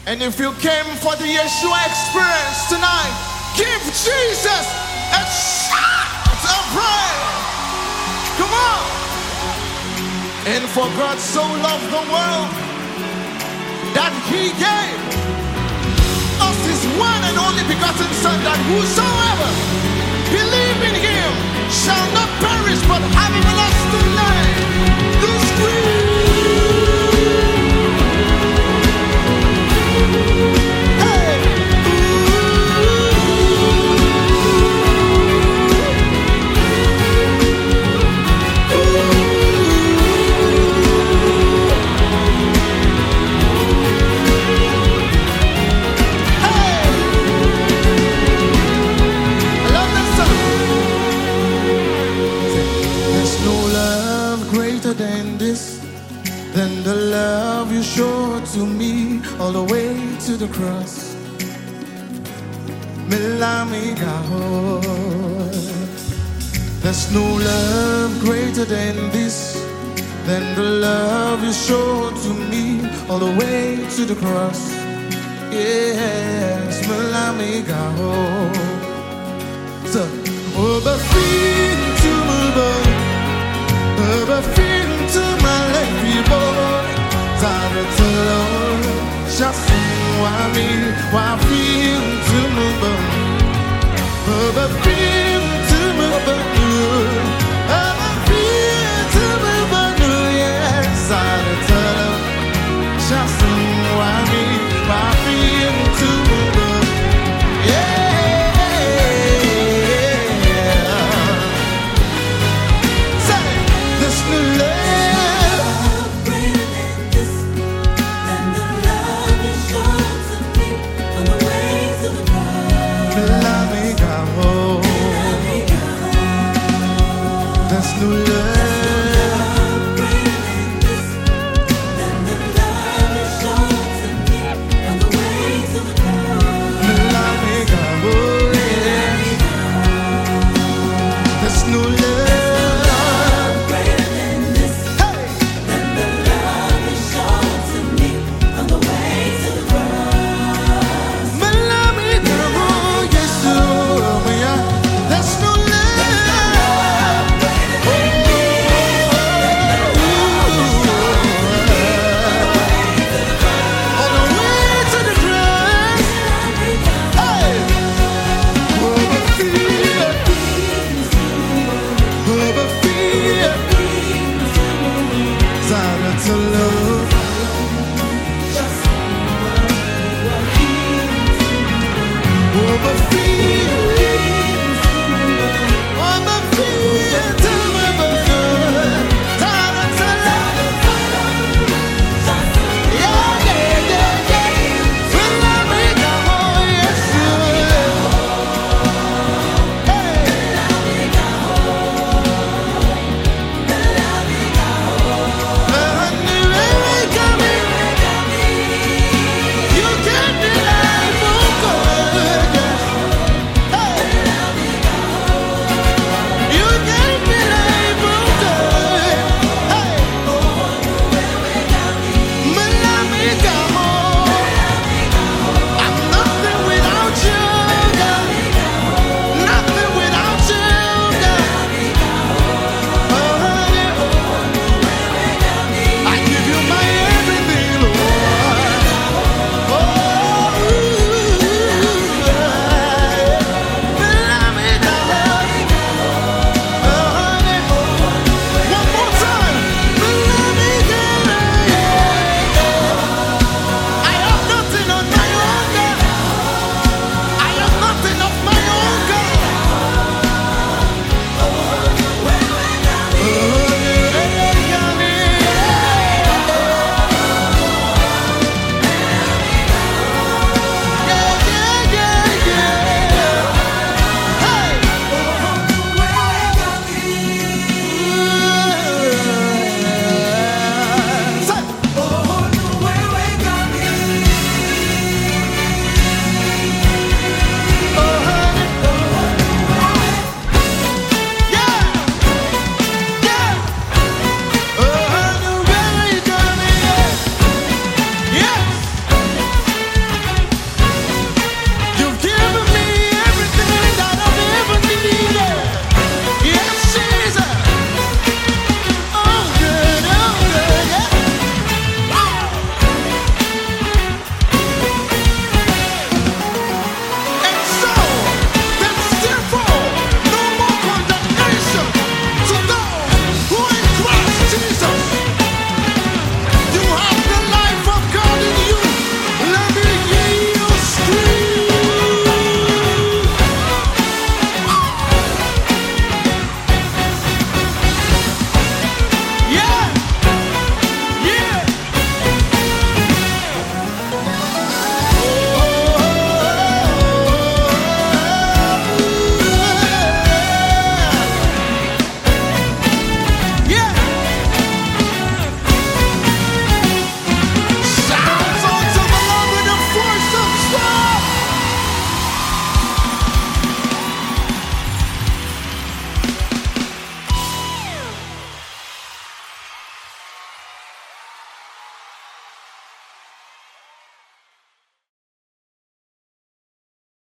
And if you came for the Yeshua experience tonight, give Jesus a shout of praise. Come on. And for God so loved the world that he gave us his one and only begotten Son, that whosoever believe in him shall not perish but have everlasting life. You scream. Than the love you showed to me all the way to the cross. There's no love greater than this, than the love you showed to me all the way to the cross. Yes, so, to my lady boy, just why me, why feel to move on, feel to move on, feel to move on, yes, just